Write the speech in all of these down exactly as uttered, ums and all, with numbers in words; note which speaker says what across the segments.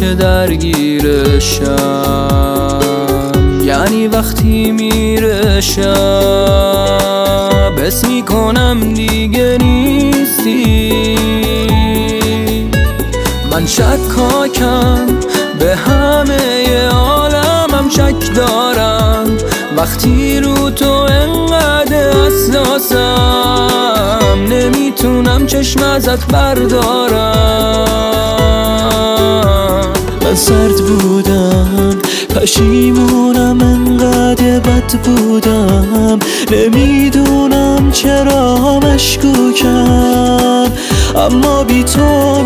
Speaker 1: که درگیرشم، یعنی وقتی میره شب حس میکنم دیگه نیستی. من شکاکم به همه عالمم شک دارم، وقتی رو تو انقدر حساسم نمیتونم چشم ازت بردارم.
Speaker 2: من سرد بودم، پشیمونم، انقدر بد بودم، نمیدونم چرا مشکوکم، اما بی تو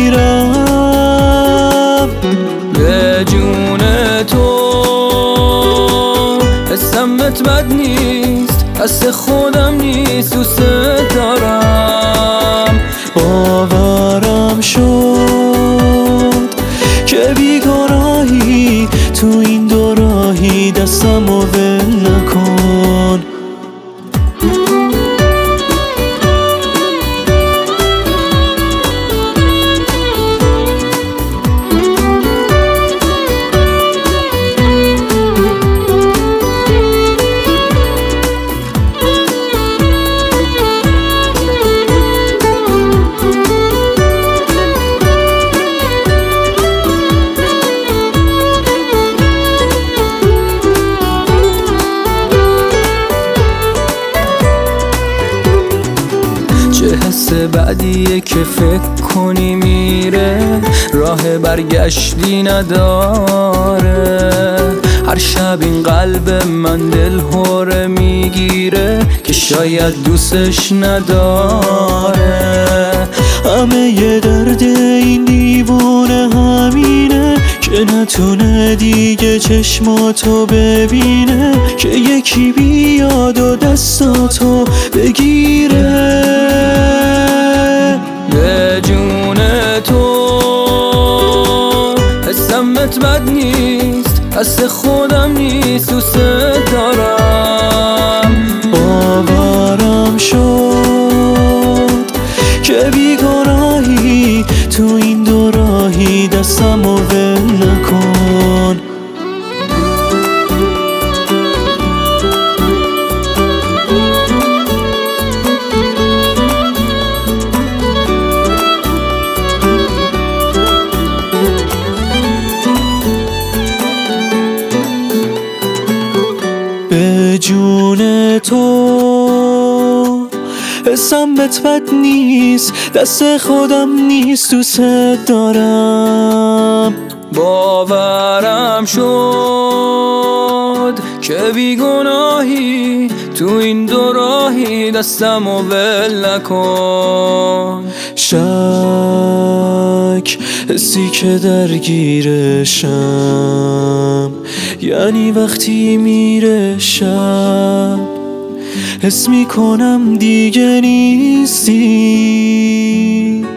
Speaker 2: میمیرم.
Speaker 1: به جون تو حسمت بد نیست، دست خودم نیست، دوست دارم.
Speaker 2: باورم شد که بیگناهی، تو این دو راهی دستمو ول نکن.
Speaker 1: چه حس بعدیه که فکر کنی میره، راه برگشتی نداره. هر شب این قلب من دل هوره میگیره که شاید دوستش نداره.
Speaker 2: همه یه درد این دیوونه همینه که نتونه دیگه چشماتو ببینه، که یکی بیاد و دستاتو بگیره.
Speaker 1: به جون تو حسمت بد نیست، دست خودم نیست، دوست دارم.
Speaker 2: باورم شد که بیگناهی، تو این دو راهی دستمو ول نکن. به جون تو حسمت بد نیست، دست خودم نیست، دوست دارم.
Speaker 1: باورم شد که بیگناهی، تو این دو راهی دستمو ول نکن.
Speaker 2: شک حسی که درگیرشم، یعنی وقتی میره شب حس میکنم دیگه نیستی.